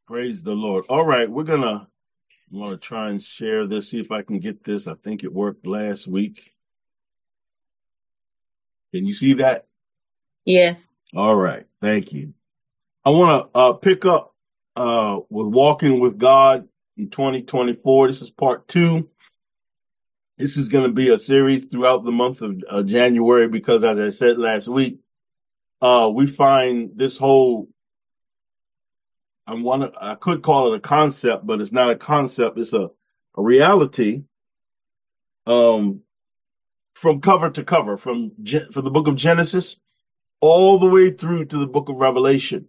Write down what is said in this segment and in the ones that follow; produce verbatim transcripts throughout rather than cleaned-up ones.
Praise the Lord. All right, we're gonna I'm gonna try and share this, see if I can get this. I think it worked last week. Can you see that? Yes. All right, thank you. I want to uh, pick up uh, with Walking with God in twenty twenty-four. This is part two. This is going to be a series throughout the month of uh, January because, as I said last week, uh, we find this whole I want I could call it a concept, but it's not a concept. It's a, a reality. Um, from cover to cover, from from the book of Genesis all the way through to the book of Revelation,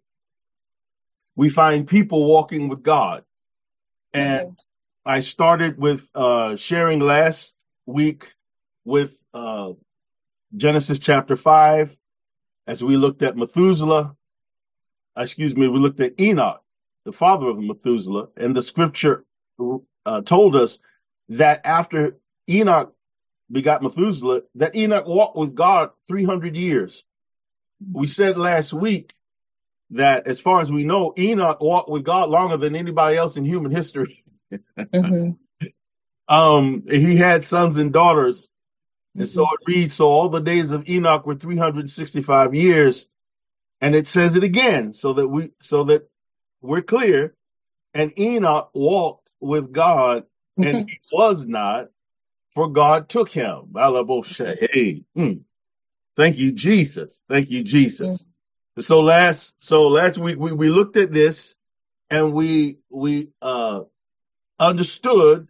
we find people walking with God. And Mm-hmm. I started with uh, sharing last week with uh, Genesis chapter five, as we looked at Methuselah. Excuse me, we looked at Enoch, the father of Methuselah, and the scripture uh, told us that after Enoch begot Methuselah, that Enoch walked with God three hundred years. We said last week that as far as we know, Enoch walked with God longer than anybody else in human history. Mm-hmm. um, he had sons and daughters. And Mm-hmm. so it reads, so all the days of Enoch were three hundred sixty-five years. And it says it again so that we, so that we're clear. And Enoch walked with God and he was not, for God took him. Hey, mm. Thank you, Jesus. Thank you, Jesus. Mm-hmm. So last, so last week we, we looked at this and we, we, uh, understood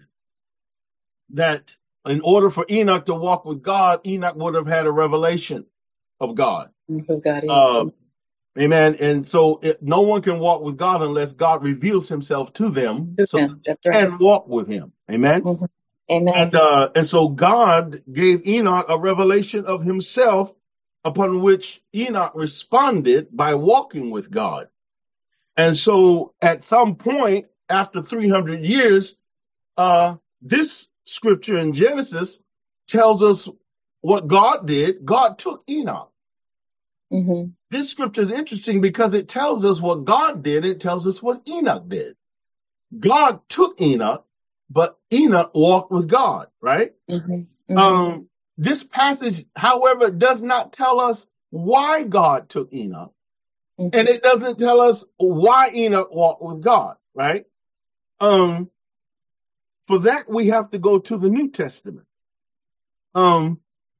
that in order for Enoch to walk with God, Enoch would have had a revelation of God. Who God is. Uh, amen. And so it, no one can walk with God unless God reveals himself to them so Yeah, that that's they right. can walk with him. Amen. Mm-hmm. Amen. And, uh, and so God gave Enoch a revelation of himself upon which Enoch responded by walking with God. And so at some point after three hundred years, uh, this scripture in Genesis tells us what God did. God took Enoch. Mm-hmm. This scripture is interesting because it tells us what God did. It tells us what Enoch did. God took Enoch, but Enoch walked with God, right? Mm-hmm. Mm-hmm. Um, this passage, however, does not tell us why God took Enoch. Mm-hmm. And it doesn't tell us why Enoch walked with God, right? Um, for that, we have to go to the New Testament. Um,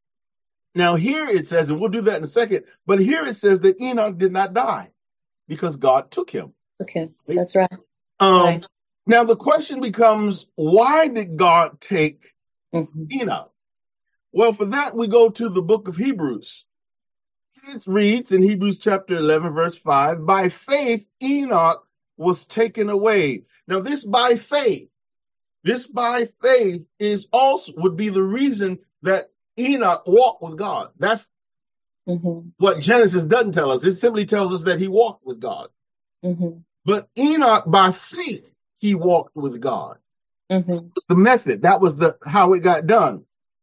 now here it says, and we'll do that in a second, but here it says that Enoch did not die because God took him. Okay, that's right. Um, right. Now the question becomes, why did God take mm-hmm. Enoch? Well, for that, we go to the book of Hebrews. It reads in Hebrews chapter eleven, verse five, by faith, Enoch was taken away. Now this by faith, this by faith is also would be the reason that Enoch walked with God. That's mm-hmm. what Genesis doesn't tell us. It simply tells us that he walked with God. Mm-hmm. But Enoch, by faith, he walked with God. Mm-hmm. That was the method. That was the how it got done.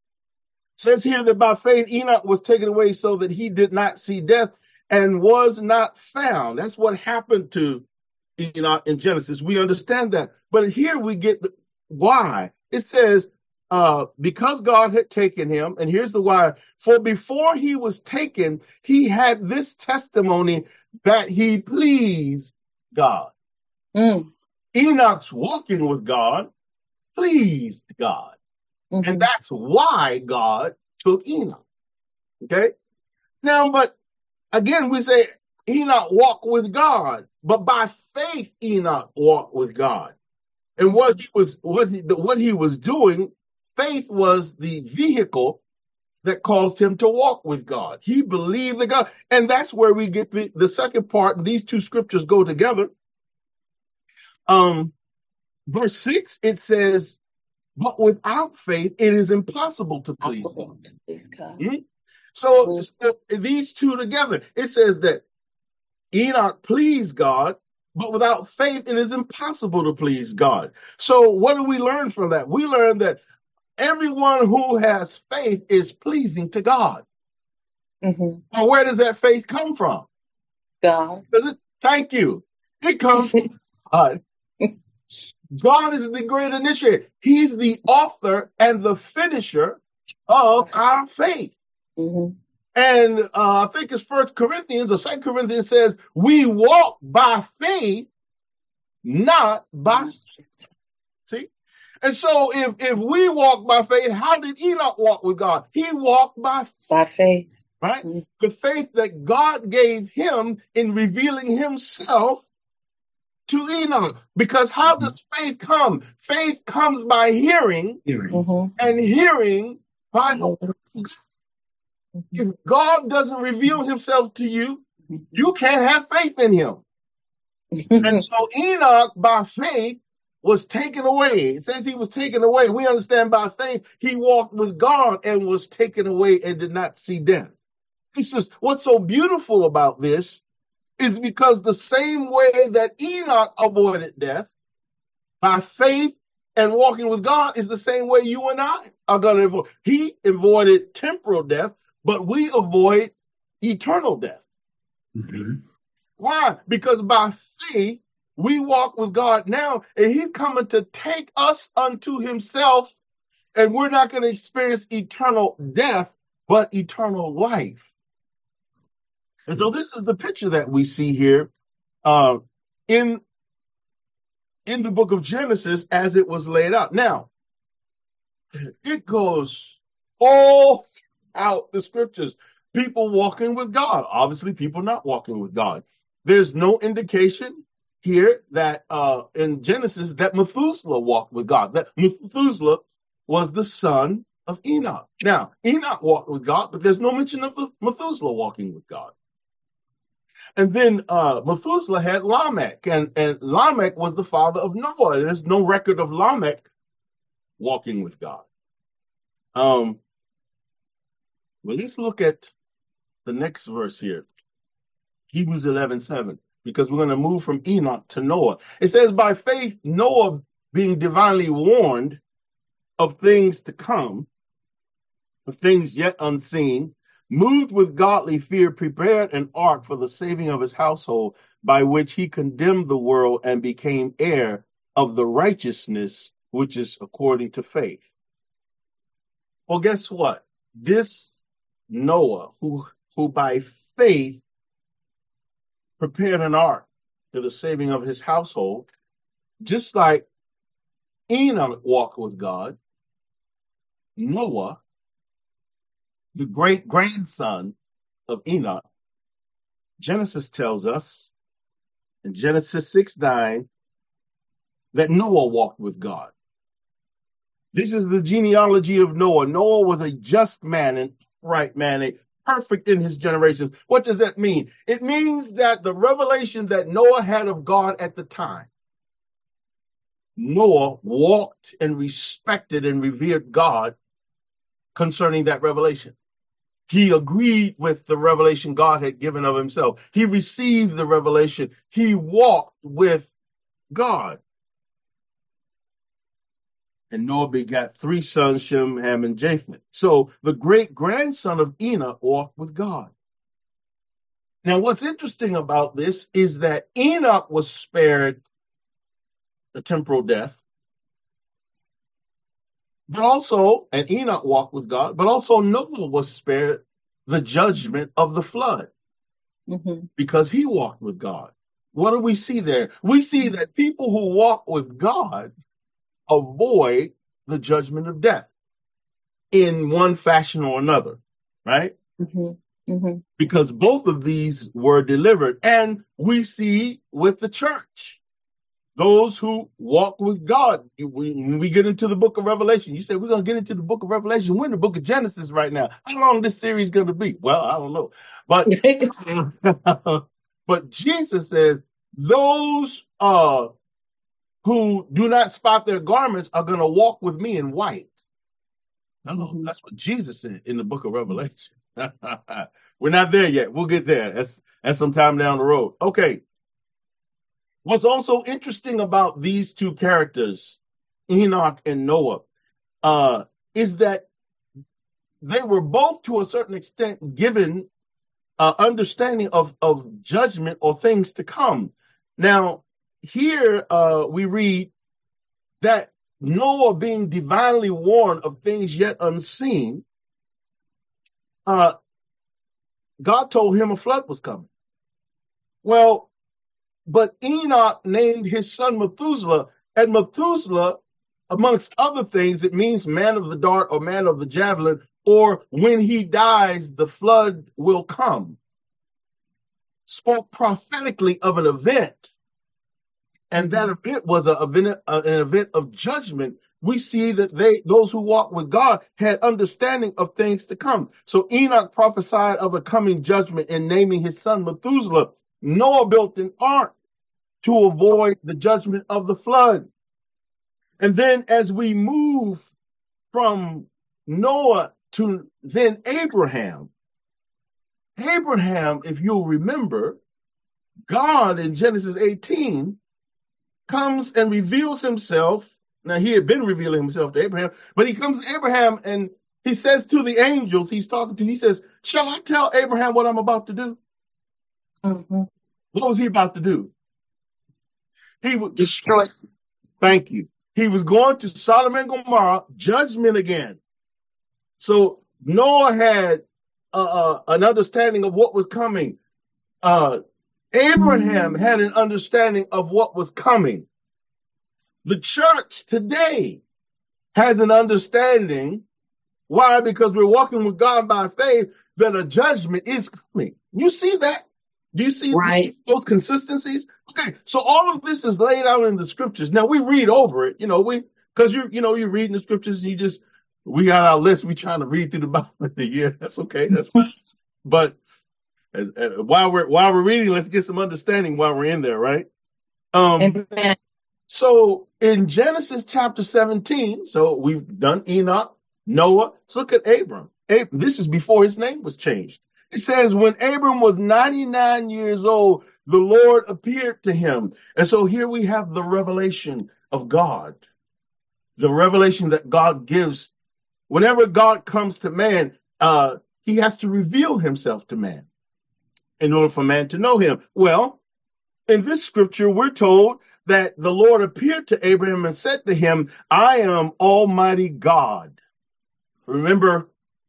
It says here that by faith, Enoch was taken away so that he did not see death and was not found. That's what happened to Enoch in Genesis. We understand that. But here we get the why. It says, uh, because God had taken him, and here's the why. For before he was taken, he had this testimony that he pleased God. Mm. Enoch's walking with God pleased God. Mm-hmm. And that's why God took Enoch. Okay? Now, but again, we say Enoch walked with God, but by faith Enoch walked with God. And what he was, what he, what he was doing, faith was the vehicle that caused him to walk with God. He believed that God, and that's where we get the, the second part, and these two scriptures go together. Um, verse six, it says, but without faith, it is impossible to please God. To please God. Mm-hmm. So, mm-hmm. so these two together, it says that Enoch pleased God, but without faith, it is impossible to please God. So what do we learn from that? We learn that everyone who has faith is pleasing to God. Mm-hmm. Now, where does that faith come from? God. It, thank you. It comes from God. God is the great initiator. He's the author and the finisher of our faith. Mm-hmm. And uh, I think it's First Corinthians or Second Corinthians says, we walk by faith, not by sight. See? And so if, if we walk by faith, how did Enoch walk with God? He walked by faith. By faith. Right? Mm-hmm. The faith that God gave him in revealing himself to Enoch. Because how does faith come? Faith comes by hearing, Mm-hmm. and hearing by the word of God. If God doesn't reveal himself to you, you can't have faith in him. And so Enoch, by faith, was taken away. It says he was taken away. We understand by faith, he walked with God and was taken away and did not see death. This is what's so beautiful about this is because the same way that Enoch avoided death by faith and walking with God is the same way you and I are going to avoid. He avoided temporal death, but we avoid eternal death. Mm-hmm. Why? Because by faith, we walk with God now, and he's coming to take us unto himself, and we're not going to experience eternal death, but eternal life. And so this is the picture that we see here uh, in, in the book of Genesis as it was laid out. Now, it goes all out the scriptures. People walking with God. Obviously, people not walking with God. There's no indication here that uh, in Genesis that Methuselah walked with God. That Methuselah was the son of Enoch. Now, Enoch walked with God, but there's no mention of Methuselah walking with God. And then uh, Methuselah had Lamech, and, and Lamech was the father of Noah. There's no record of Lamech walking with God. Um, well, let's look at the next verse here, Hebrews eleven seven, because we're going to move from Enoch to Noah. It says, by faith, Noah, being divinely warned of things to come, of things yet unseen, moved with godly fear, prepared an ark for the saving of his household, by which he condemned the world and became heir of the righteousness which is according to faith. Well, guess what? This Noah, who, who by faith prepared an ark to the saving of his household, just like Enoch walked with God, Noah, the great grandson of Enoch, Genesis tells us in Genesis six nine that Noah walked with God. This is the genealogy of Noah. Noah was a just man, an upright man, a perfect in his generations. What does that mean? It means that the revelation that Noah had of God at the time, Noah walked and respected and revered God concerning that revelation. He agreed with the revelation God had given of himself. He received the revelation. He walked with God. And Noah begat three sons, Shem, Ham, and Japheth. So the great grandson of Enoch walked with God. Now, what's interesting about this is that Enoch was spared the temporal death, but also, and Enoch walked with God, but also Noah was spared the judgment of the flood mm-hmm. because he walked with God. What do we see there? We see that people who walk with God avoid the judgment of death in one fashion or another, right? Mm-hmm. Mm-hmm. Because both of these were delivered. And we see with the church, those who walk with God. When we get into the book of Revelation, you say we're going to get into the book of Revelation. We're in the book of Genesis right now. How long this series is going to be? Well, I don't know. But, but Jesus says those uh, who do not spot their garments are going to walk with me in white. No, that's what Jesus said in the book of Revelation. We're not there yet. We'll get there. That's, that's some time down the road. Okay. What's also interesting about these two characters, Enoch and Noah, uh, is that they were both, to a certain extent, given uh, understanding of, of judgment or things to come. Now, here uh, we read that Noah, being divinely warned of things yet unseen, uh, God told him a flood was coming. Well, but Enoch named his son Methuselah, and Methuselah, amongst other things, it means man of the dart or man of the javelin, or when he dies, the flood will come. Spoke prophetically of an event, and that event was a event, uh, an event of judgment. We see that they, those who walk with God, had understanding of things to come. So Enoch prophesied of a coming judgment in naming his son Methuselah. Noah built an ark to avoid the judgment of the flood. And then as we move from Noah to then Abraham, Abraham, if you'll remember, God in Genesis eighteen comes and reveals himself. Now, he had been revealing himself to Abraham, but he comes to Abraham and he says to the angels he's talking to, he says, shall I tell Abraham what I'm about to do? Mm-hmm. What was he about to do? He would destroy. Thank you. He was going to Sodom and Gomorrah, judgment again. So Noah had uh, uh, an understanding of what was coming. Uh, Abraham had an understanding of what was coming. The church today has an understanding. Why? Because we're walking with God by faith, that a judgment is coming. You see that? Do you see right. those consistencies? Okay, so all of this is laid out in the scriptures. Now we read over it, you know, we because you you know you're reading the scriptures and you just we got our list. We trying to read through the Bible in a year. That's okay. That's fine. But as, uh, while we're while we're reading, let's get some understanding while we're in there, right? Um. Amen. So in Genesis chapter seventeen, so we've done Enoch, Noah. Let's look at Abram. Ab- this is before his name was changed. It says, when Abram was ninety-nine years old, the Lord appeared to him. And so here we have the revelation of God, the revelation that God gives. Whenever God comes to man, uh, he has to reveal himself to man in order for man to know him. Well, in this scripture, we're told that the Lord appeared to Abraham and said to him, I am Almighty God. Remember,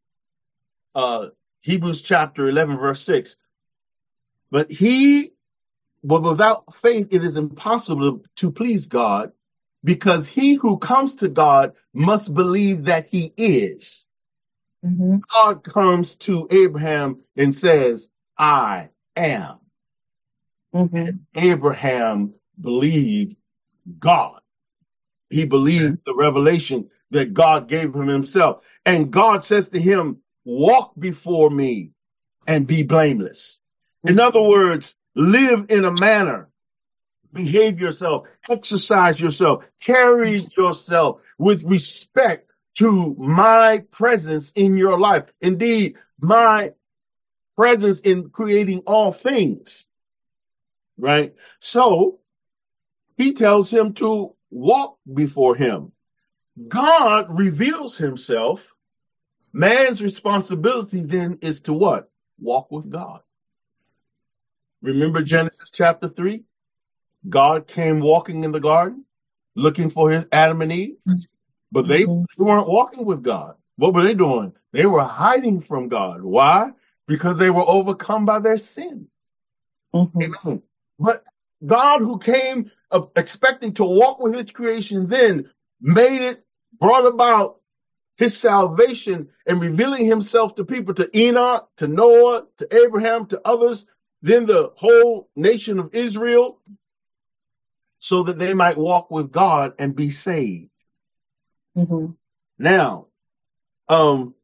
uh, Hebrews chapter eleven, verse six. But he, but without faith, it is impossible to please God, because he who comes to God must believe that he is. Mm-hmm. God comes to Abraham and says, I am. Mm-hmm. And Abraham believed God. He believed the revelation that God gave him himself. And God says to him, walk before me and be blameless. In other words, live in a manner, behave yourself, exercise yourself, carry yourself with respect to my presence in your life. Indeed, my presence in creating all things. Right? So he tells him to walk before him. God reveals himself. Man's responsibility then is to what? Walk with God. Remember Genesis chapter three? God came walking in the garden, looking for his Adam and Eve, but they mm-hmm. weren't walking with God. What were they doing? They were hiding from God. Why? Because they were overcome by their sin. Mm-hmm. Amen. But God, who came uh, expecting to walk with his creation, then made it, brought about his salvation and revealing himself to people, to Enoch, to Noah, to Abraham, to others, then the whole nation of Israel, so that they might walk with God and be saved. Mm-hmm. Now, um,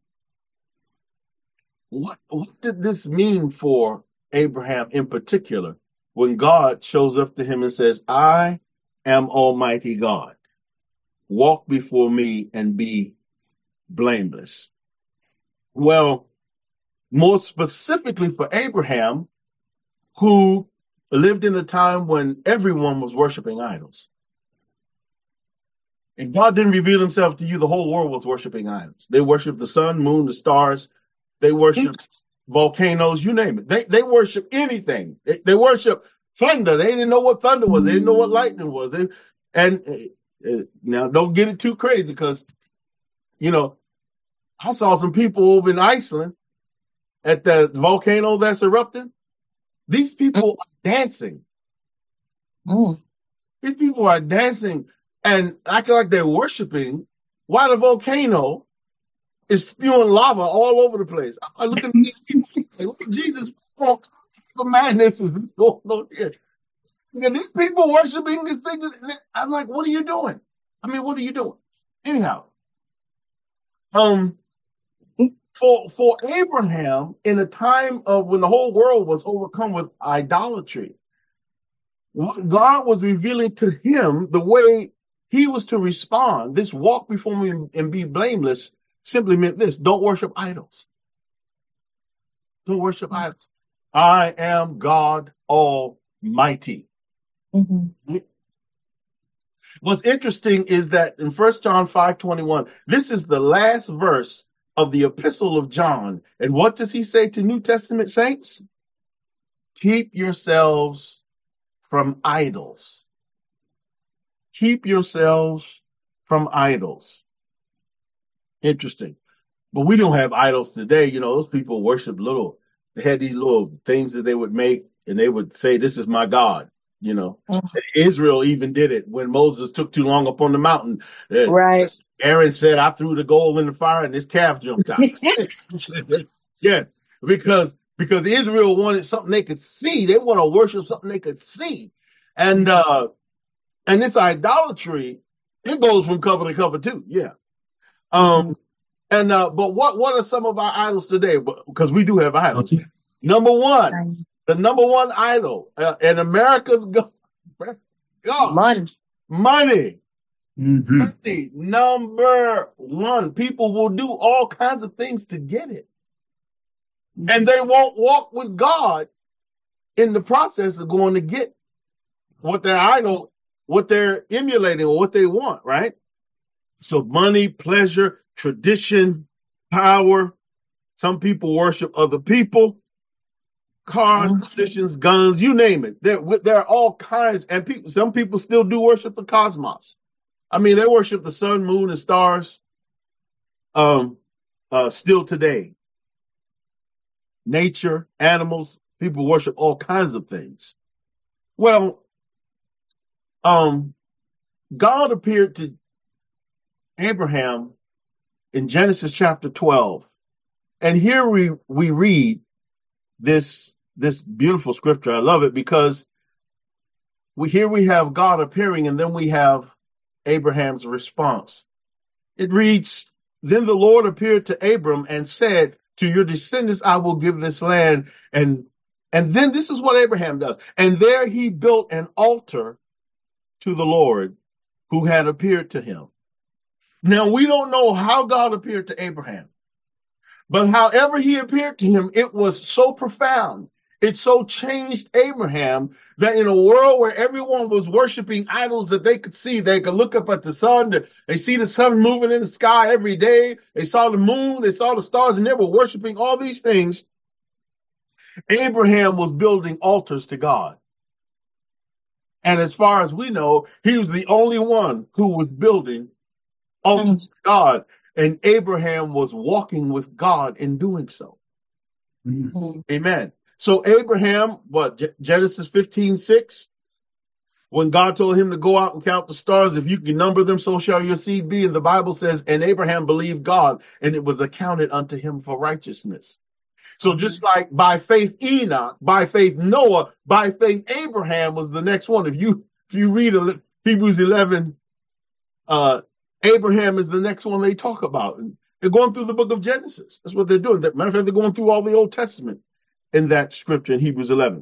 what what did this mean for Abraham in particular when God shows up to him and says, I am Almighty God. Walk before me and be blameless? Well, more specifically for Abraham, who lived in a time when everyone was worshiping idols. And God didn't reveal himself to you. The whole world was worshiping idols. They worshiped the sun, moon, the stars. They worshiped volcanoes, you name it. They they worship anything. They, they worship thunder. They didn't know what thunder was. They didn't know what lightning was. They, and uh, now don't get it too crazy because, you know, I saw some people over in Iceland at the volcano that's erupting. These people are dancing. Mm. These people are dancing and acting like they're worshiping while the volcano is spewing lava all over the place. I look at these people, like, Jesus, what the madness is this going on here? And these people worshiping this thing. I'm like, what are you doing? I mean, what are you doing? Anyhow, um, for for Abraham, in a time of when the whole world was overcome with idolatry, what God was revealing to him the way he was to respond. This walk before me and be blameless simply meant this: don't worship idols. Don't worship idols. I am God Almighty. Mm-hmm. What's interesting is that in First John five twenty-one, this is the last verse of the Epistle of John. And what does he say to New Testament saints? Keep yourselves from idols. Keep yourselves from idols. Interesting. But we don't have idols today. You know, those people worship little, they had these little things that they would make and they would say, this is my God. You know, mm-hmm. Israel even did it when Moses took too long up on the mountain. Uh, right. Aaron said, I threw the gold in the fire and this calf jumped out. yeah, because because Israel wanted something they could see. They want to worship something they could see. And uh, and this idolatry, it goes from cover to cover too. Yeah. Um. And uh, but what what are some of our idols today? Because we do have idols. Okay. Number one. The number one idol uh, in America's God, God money. Money. Mm-hmm. Money. Number one. People will do all kinds of things to get it. Mm-hmm. And they won't walk with God in the process of going to get what their idol, what they're emulating or what they want, right? So money, pleasure, tradition, power. Some people worship other people. Cars, positions, guns, you name it. There, there are all kinds, and people. Some people still do worship the cosmos. I mean, they worship the sun, moon, and stars. Um, uh, still today, nature, animals, people worship all kinds of things. Well, um, God appeared to Abraham in Genesis chapter twelve, and here we we read this. This beautiful scripture. I love it because we here we have God appearing and then we have Abraham's response. It reads, then the Lord appeared to Abram and said, to your descendants I will give this land. And and then this is what Abraham does. And there he built an altar to the Lord who had appeared to him. Now we don't know how God appeared to Abraham, but however he appeared to him, it was so profound. It so changed Abraham that in a world where everyone was worshiping idols that they could see, they could look up at the sun, they see the sun moving in the sky every day, they saw the moon, they saw the stars, and they were worshiping all these things. Abraham was building altars to God. And as far as we know, he was the only one who was building altars to God. And Abraham was walking with God in doing so. Mm-hmm. Amen. So Abraham, what, Genesis fifteen six, when God told him to go out and count the stars, if you can number them, so shall your seed be. And the Bible says, and Abraham believed God, and it was accounted unto him for righteousness. So just like by faith Enoch, by faith Noah, by faith Abraham was the next one. If you if you read Hebrews eleven, uh, Abraham is the next one they talk about. And they're going through the book of Genesis. That's what they're doing. Matter of fact, they're going through all the Old Testament in that scripture in Hebrews eleven.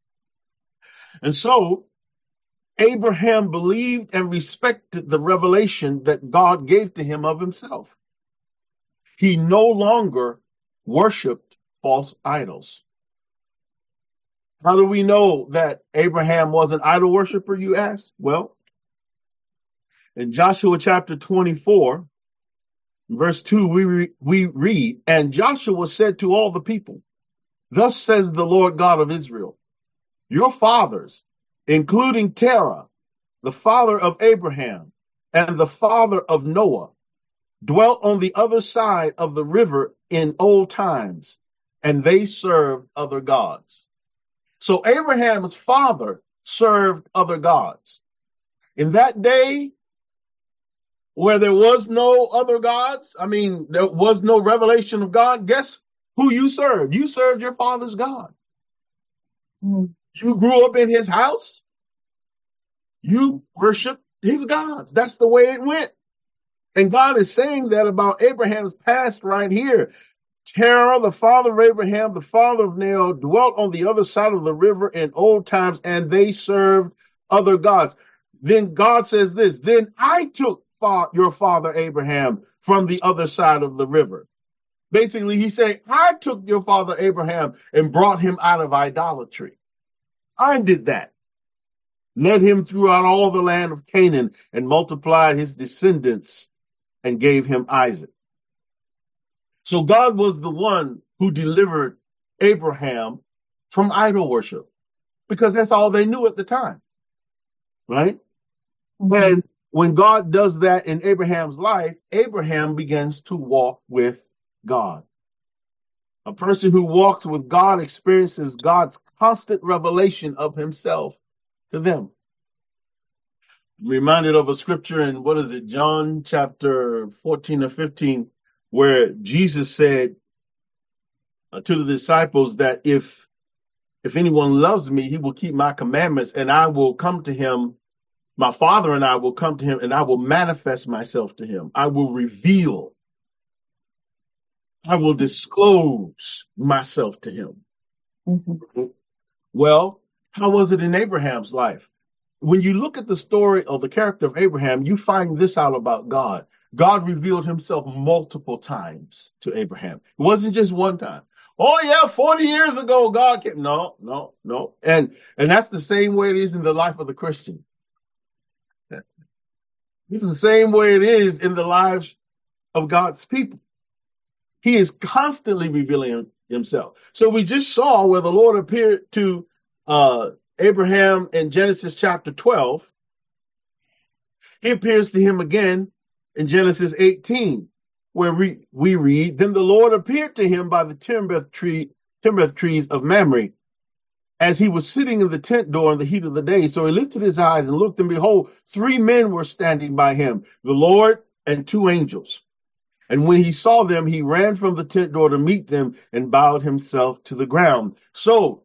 And so Abraham believed and respected the revelation that God gave to him of himself. He no longer worshiped false idols. How do we know that Abraham was an idol worshiper, you ask? Well, in Joshua chapter twenty-four, verse two, we, re- we read, and Joshua said to all the people, thus says the Lord God of Israel, Your fathers, including Terah, the father of Abraham, and the father of Noah, dwelt on the other side of the river in old times, and they served other gods. So Abraham's father served other gods. In that day, where there was no other gods, I mean, there was no revelation of God, guess who you served? You served your father's God. Mm. You grew up in his house. You worshiped his gods. That's the way it went. And God is saying that about Abraham's past right here. Terah, the father of Abraham, the father of Nahor, dwelt on the other side of the river in old times, and they served other gods. Then God says this, then I took fa- your father Abraham from the other side of the river. Basically, he's saying, I took your father Abraham and brought him out of idolatry. I did that. Led him throughout all the land of Canaan and multiplied his descendants and gave him Isaac. So God was the one who delivered Abraham from idol worship, because that's all they knew at the time, right? Mm-hmm. And when God does that in Abraham's life, Abraham begins to walk with God. A person who walks with God experiences God's constant revelation of himself to them. I'm reminded of a scripture in, what is it, John chapter fourteen or fifteen, where Jesus said uh, to the disciples that if if anyone loves me, he will keep my commandments, and I will come to him. My Father and I will come to him, and I will manifest myself to him. I will reveal. I will disclose myself to him. Mm-hmm. Well, how was it in Abraham's life? When you look at the story of the character of Abraham, you find this out about God. God revealed himself multiple times to Abraham. It wasn't just one time. Oh yeah, forty years ago, God came. No, no, no. And, and that's the same way it is in the life of the Christian. It's the same way it is in the lives of God's people. He is constantly revealing himself. So we just saw where the Lord appeared to uh, Abraham in Genesis chapter twelve. He appears to him again in Genesis eighteen, where we, we read, then the Lord appeared to him by the terebinth tree, terebinth trees of Mamre, as he was sitting in the tent door in the heat of the day. So he lifted his eyes and looked, and behold, three men were standing by him, the Lord and two angels. And when he saw them, he ran from the tent door to meet them and bowed himself to the ground. So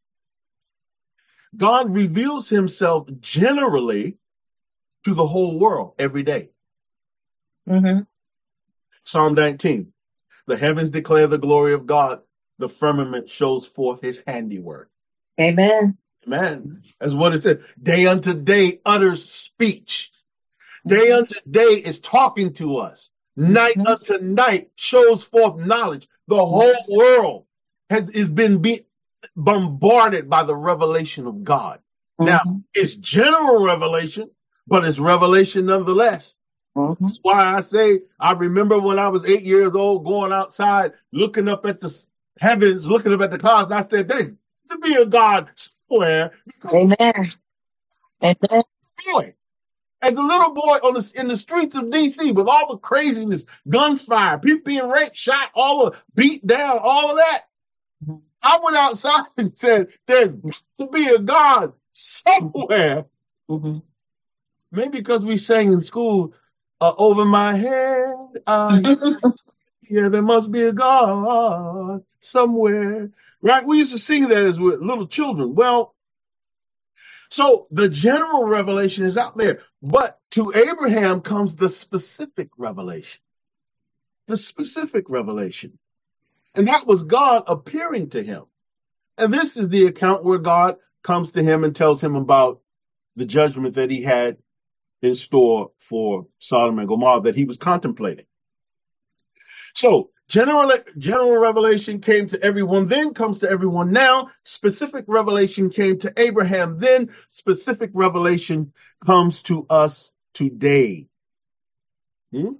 God reveals himself generally to the whole world every day. Mm-hmm. Psalm nineteen, the heavens declare the glory of God. The firmament shows forth his handiwork. Amen. Amen. That's what it said. Day unto day utters speech. Day unto day is talking to us. Night mm-hmm. unto night shows forth knowledge. The whole world has is been be, bombarded by the revelation of God. Mm-hmm. Now, it's general revelation, but it's revelation nonetheless. Mm-hmm. That's why I say, I remember when I was eight years old, going outside, looking up at the heavens, looking up at the clouds, and I said, there's to be a God somewhere. Amen. Amen. Boy. And the little boy on the, in the streets of D C with all the craziness, gunfire, people being raped, shot, all the beat down, all of that. Mm-hmm. I went outside and said, there's got to be a God somewhere. Mm-hmm. Maybe because we sang in school, uh, over my head, I, yeah, there must be a God somewhere. Right? We used to sing that as with little children. Well, so the general revelation is out there, but to Abraham comes the specific revelation, the specific revelation. And that was God appearing to him. And this is the account where God comes to him and tells him about the judgment that he had in store for Sodom and Gomorrah that he was contemplating. So general, general revelation came to everyone then, comes to everyone now. Specific revelation came to Abraham then. Specific revelation comes to us today. Hmm?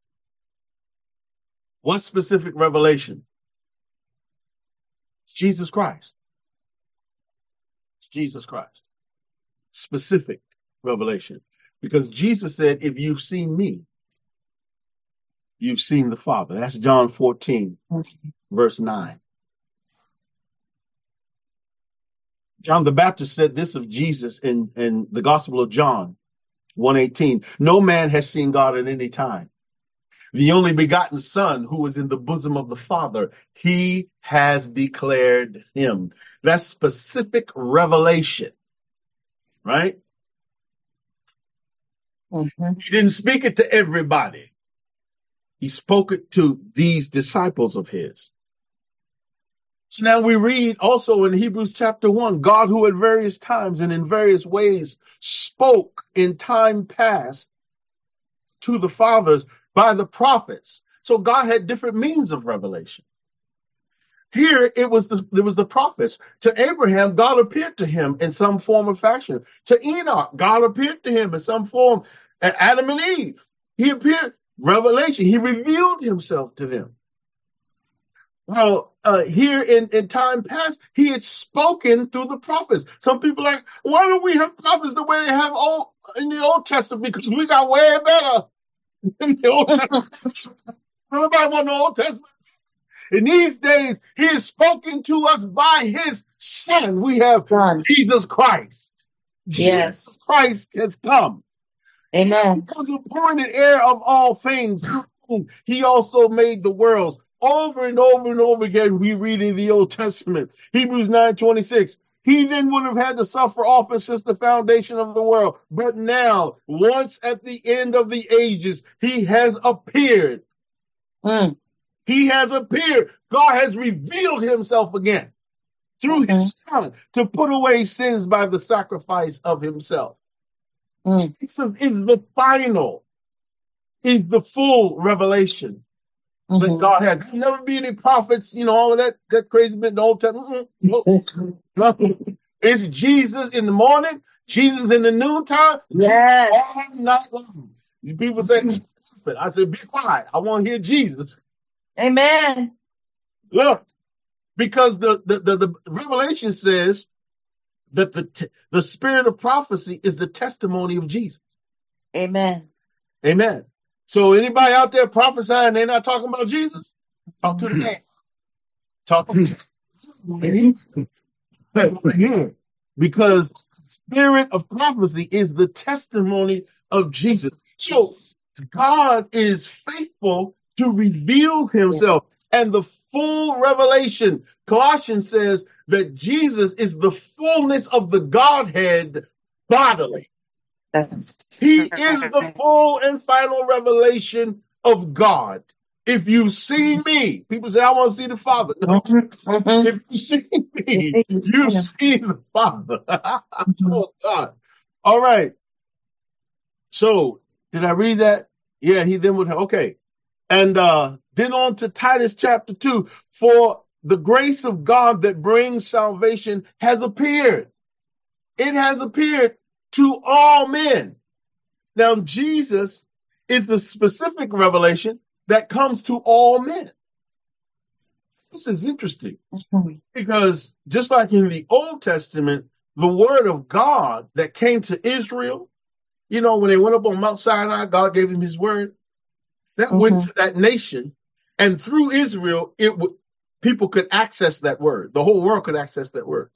What specific revelation? It's Jesus Christ. It's Jesus Christ. Specific revelation. Because Jesus said, if you've seen me, you've seen the Father. That's John fourteen, verse nine. John the Baptist said this of Jesus in, in the Gospel of John one eighteen. No man has seen God at any time. The only begotten Son who is in the bosom of the Father, he has declared him. That's specific revelation, right? Mm-hmm. He didn't speak it to everybody. He spoke it to these disciples of his. So now we read also in Hebrews chapter one, God who at various times and in various ways spoke in time past to the fathers by the prophets. So God had different means of revelation. Here it was the, there was the prophets. To Abraham, God appeared to him in some form or fashion. To Enoch, God appeared to him in some form. At Adam and Eve, he appeared. Revelation, he revealed himself to them. Well, uh, here in, in time past, he had spoken through the prophets. Some people are like, why don't we have prophets the way they have old, in the Old Testament? Because we got way better in the Old Testament. Nobody want the Old Testament. In these days, he is spoken to us by his Son. We have Son. Jesus Christ. Yes. Jesus Christ has come. Amen. He was appointed heir of all things. He also made the worlds. Over and over and over again, we read in the Old Testament. Hebrews nine twenty-six. He then would have had to suffer often since the foundation of the world. But now, once at the end of the ages, he has appeared. Mm. He has appeared. God has revealed himself again through Okay. his Son to put away sins by the sacrifice of himself. Mm. Jesus is the final, is the full revelation that Mhm. God has. There'll never be any prophets, you know, all of that, that crazy bit in the Old Testament. Mm-mm. No, no. It's Jesus in the morning, Jesus in the noontime, Yes. all night long. People say, prophet. I said, be quiet. I want to hear Jesus. Amen. Look, because the, the, the, the Revelation says that the, t- the spirit of prophecy is the testimony of Jesus. Amen. Amen. So anybody out there prophesying, they're not talking about Jesus? Talk to the man. Talk to the Because spirit of prophecy is the testimony of Jesus. So God is faithful to reveal himself and the full revelation. Colossians says that Jesus is the fullness of the Godhead bodily. That's He is the full and final revelation of God. If you see me, people say, I want to see the Father. No, Mhm. if you see me, you see the Father. Oh, God. All right. So, did I read that? Yeah, he then would have, okay. And uh, then on to Titus chapter two. For the grace of God that brings salvation has appeared. It has appeared to all men. Now, Jesus is the specific revelation that comes to all men. This is interesting because just like in the Old Testament, the word of God that came to Israel, you know, when they went up on Mount Sinai, God gave him his word. That Mhm. went to that nation, and through Israel, it would people could access that word. The whole world could access that word.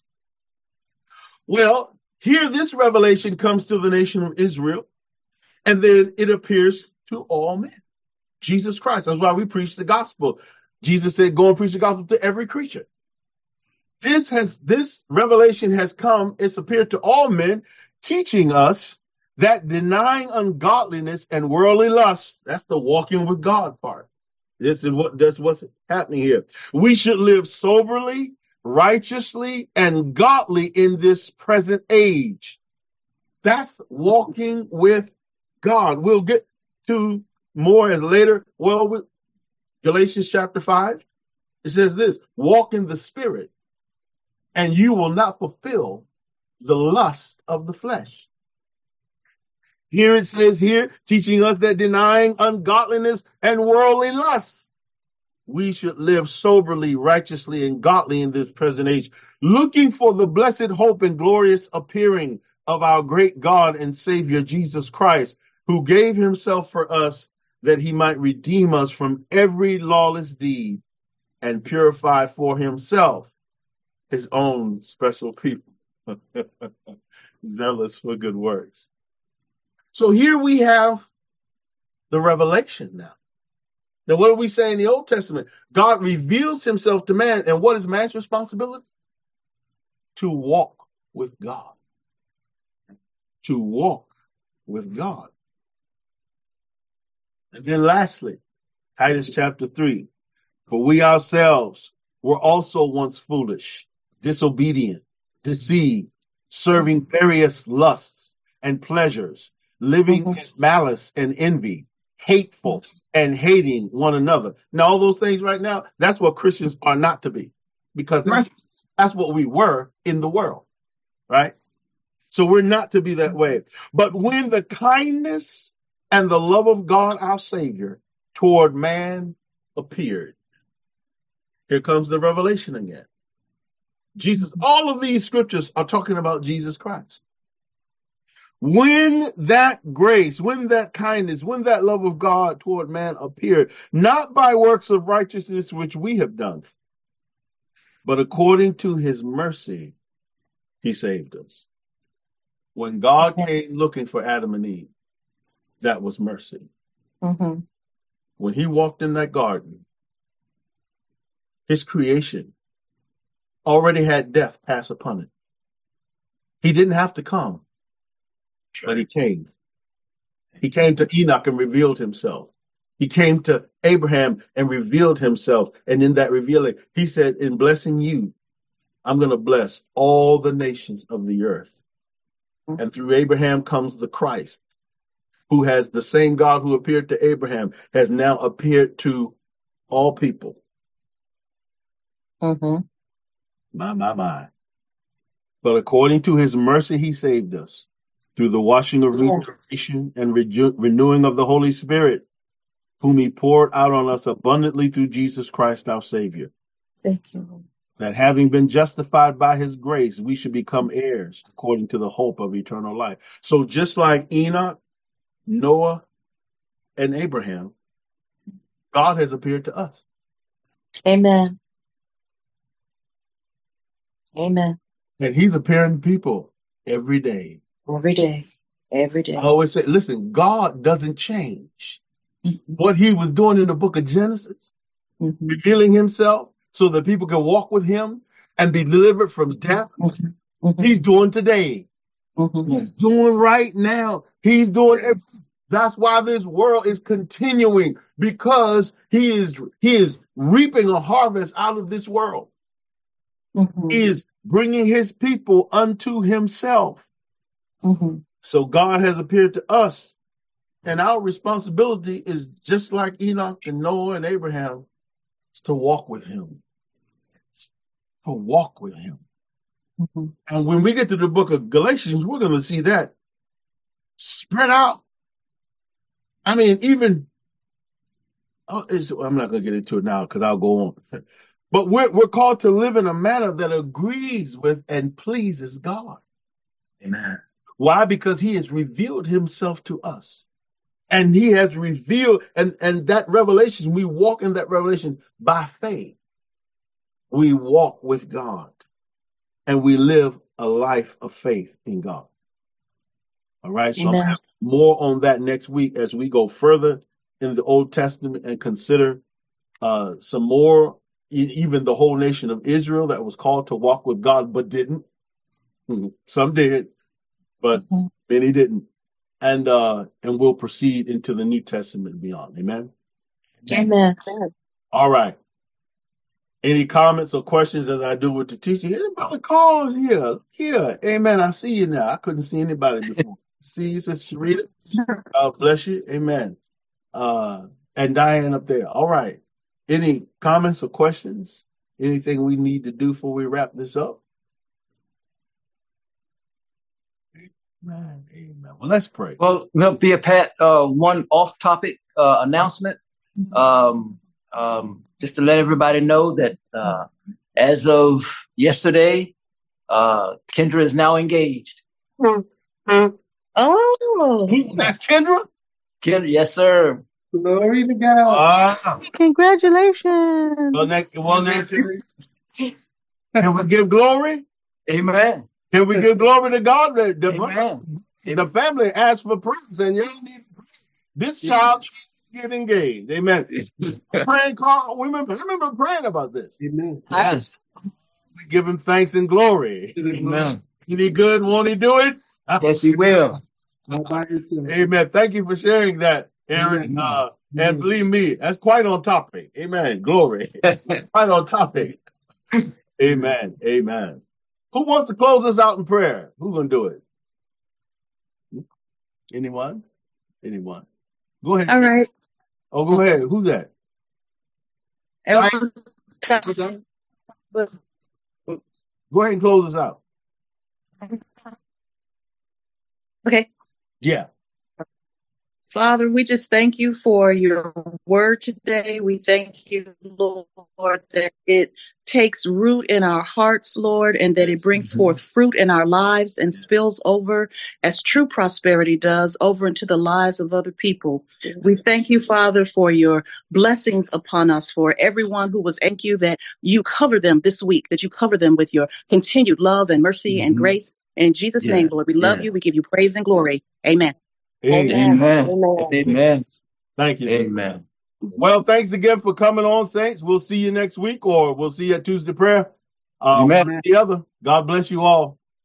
Well, here this revelation comes to the nation of Israel, and then it appears to all men. Jesus Christ. That's why we preach the gospel. Jesus said, go and preach the gospel to every creature. This has, this revelation has come, it's appeared to all men, teaching us that denying ungodliness and worldly lust, that's the walking with God part. This is what, that's what's happening here. We should live soberly, righteously, and godly in this present age. That's walking with God. We'll get to more as later. Well, with Galatians chapter five, it says this, walk in the spirit and you will not fulfill the lust of the flesh. Here it says here, teaching us that denying ungodliness and worldly lusts. we should live soberly, righteously, and godly in this present age, looking for the blessed hope and glorious appearing of our great God and Savior, Jesus Christ, who gave himself for us that he might redeem us from every lawless deed and purify for himself his own special people, zealous for good works. So here we have the revelation now. Now, what do we say in the Old Testament? God reveals himself to man, and what is man's responsibility? To walk with God. To walk with God. And then lastly, Titus chapter three. For we ourselves were also once foolish, disobedient, deceived, serving various lusts and pleasures, living in malice and envy, hateful and hating one another. Now, all those things right now, that's what Christians are not to be, because that's, that's what we were in the world, right? So we're not to be that way. But when the kindness and the love of God, our Savior, toward man appeared, here comes the revelation again. Jesus, all of these scriptures are talking about Jesus Christ. When that grace, when that kindness, when that love of God toward man appeared, not by works of righteousness which we have done, but according to his mercy, he saved us. When God came looking for Adam and Eve, that was mercy. Mm-hmm. When he walked in that garden, his creation already had death pass upon it. He didn't have to come, but he came. He came to Enoch and revealed himself. He came to Abraham and revealed himself. And in that revealing, he said, in blessing you, I'm going to bless all the nations of the earth. Mm-hmm. And through Abraham comes the Christ, who has the same God who appeared to Abraham, has now appeared to all people. Mm-hmm. My, my, my. But according to his mercy, he saved us through the washing of regeneration and reju- renewing of the Holy Spirit, whom he poured out on us abundantly through Jesus Christ, our Savior. Thank you, Lord. That having been justified by his grace, we should become heirs according to the hope of eternal life. So just like Enoch, Noah, and Abraham, God has appeared to us. Amen. Amen. And he's appearing to people every day. Every day. Every day. I always say, listen, God doesn't change. Mm-hmm. What he was doing in the book of Genesis, mm-hmm. revealing himself so that people can walk with him and be delivered from death, mm-hmm. Mm-hmm. he's doing today. Mm-hmm. He's doing right now. He's doing everything. That's why this world is continuing, because he is he is reaping a harvest out of this world. Mm-hmm. He is bringing his people unto himself. Mm-hmm. So God has appeared to us, and our responsibility is just like Enoch and Noah and Abraham, is to walk with him. To walk with him. Mm-hmm. And when we get to the book of Galatians, we're going to see that spread out. I mean, even, oh, it's, I'm not going to get into it now because I'll go on. But we're, we're called to live in a manner that agrees with and pleases God. Amen. Why? Because he has revealed himself to us. And he has revealed, and, and that revelation, we walk in that revelation by faith. We walk with God. And we live a life of faith in God. All right, so I'm going to have more on that next week as we go further in the Old Testament and consider uh, some more, even the whole nation of Israel that was called to walk with God but didn't. Some did, but mm-hmm. many didn't. And uh, and we'll proceed into the New Testament and beyond. Amen? Amen. All right. Any comments or questions as I do with the teaching? Anybody calls here? Here. Amen. I see you now. I couldn't see anybody before. See you, Sister Sharita. God bless you. Amen. Uh, and Diane up there. All right. Any comments or questions? Anything we need to do before we wrap this up? Amen. Amen. Well, let's pray. Well, Via Pat, uh, one off-topic uh, announcement. Um, Um, just to let everybody know that uh, as of yesterday, uh, Kendra is now engaged. Oh, Who- That's Kendra? Kendra, yes, sir. Glory to God. Ah. Congratulations. Well, now, well, now, can we give glory? Amen. Can we give glory to God? The, the, Amen. the family asked for praise, and y'all need this child get engaged. Amen. Praying, Carl. We remember, I remember praying about this. Amen. Yes. We give him thanks and glory. Amen. Is he good? Won't he do it? Yes, he will. All by yourself. Amen. Thank you for sharing that, Aaron. Amen. Uh, and believe me, that's quite on topic. Amen. Glory. Quite on topic. Amen. Amen. Who wants to close us out in prayer? Who's going to do it? Anyone? Anyone? Go ahead. all right. Oh, go ahead. Who's that? It was- Go ahead and close us out. Okay. Yeah. Father, we just thank you for your word today. We thank you, Lord, that it takes root in our hearts, Lord, and that it brings forth fruit in our lives and spills over as true prosperity does over into the lives of other people. We thank you, Father, for your blessings upon us, for everyone who was thank you that you cover them this week, that you cover them with your continued love and mercy and grace. And in Jesus' Yeah. name, Lord, we love Yeah. you. We give you praise and glory. Amen. Amen. Amen. Amen. Thank you. Amen. Well, thanks again for coming on, Saints. We'll see you next week, or we'll see you at Tuesday prayer. Uh, Amen. one or the other. God bless you all.